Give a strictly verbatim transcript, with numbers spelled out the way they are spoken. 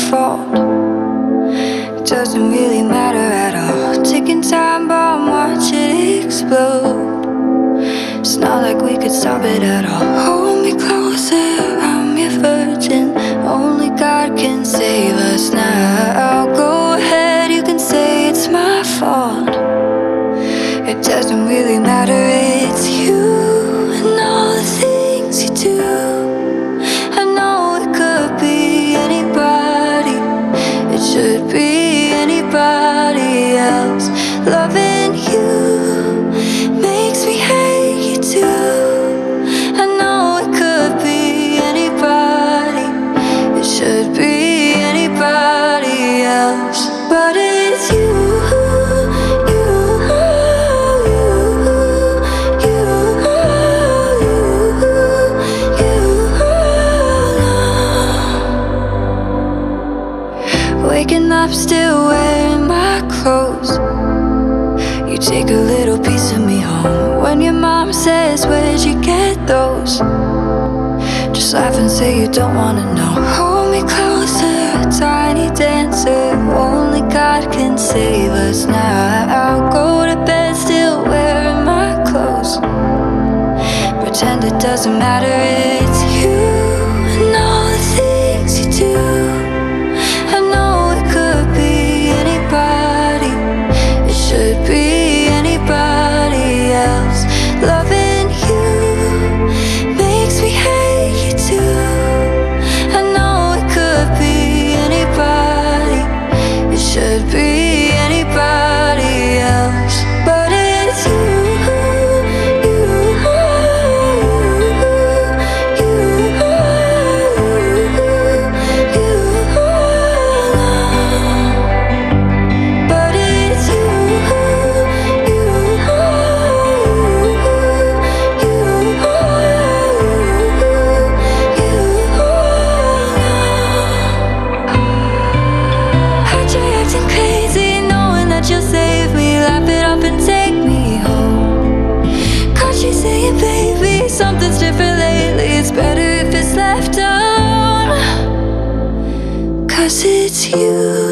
fault. It doesn't really matter at all. Ticking time bomb, watch it explode. It's not like we could stop it at all. Hold me closer, I'm your virgin. Only God can save us now. Go ahead, you can say it's my fault. It doesn't really matter, it's you and all the things you do. I know it could be anybody, it should be anybody else. Loving you makes me hate you too. I know it could be anybody, it should be anybody else, but it's you. Waking up still wearing my clothes. You take a little piece of me home. When your mom says, where'd you get those? Just laugh and say you don't wanna know. Hold me closer, tiny dancer. Only God can save us now. I'll go to bed still wearing my clothes. Pretend it doesn't matter, it's you and all the things you do. Should be anybody else. Loving you makes me hate you too. I know it could be anybody, it should be anybody else, but it's you. Something's different lately, it's better if it's left on. 'Cause it's you.